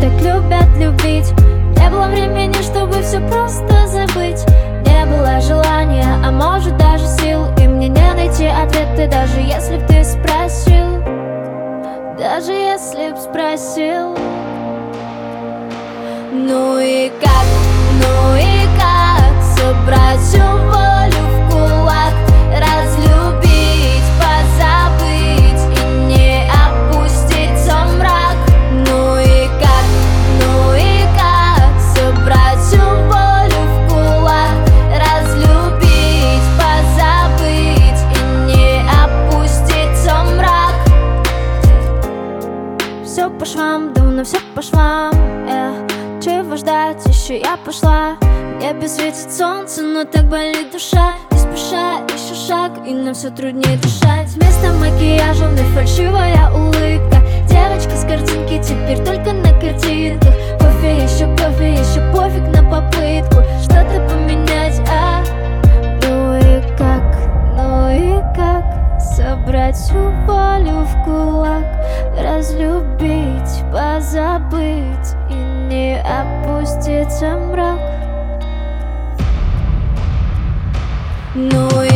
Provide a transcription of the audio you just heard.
так любят любить. Не было времени, чтобы все просто забыть. Не было желания, а может даже сил. И мне не найти ответы, даже если б ты спросил. Даже если б спросил. Ну и как собрать всю волю в кулак, разлюбить, позабыть и не опуститься в мрак? Ну и как собрать всю волю в кулак, разлюбить, позабыть и не опуститься в мрак? Все по швам, давно все по швам, чего ждать, еще я пошла. В небе светит солнце, но так болит душа. Не спеша, еще шаг, и нам все труднее дышать. Вместо макияжа вновь фальшивая улыбка. Девочка с картинки теперь только на картинках. Кофе, еще пофиг на попытку что-то поменять, Ну и как собрать всю волю в кулак, разлюбить, позабыть и не опуститься в мрак? Ну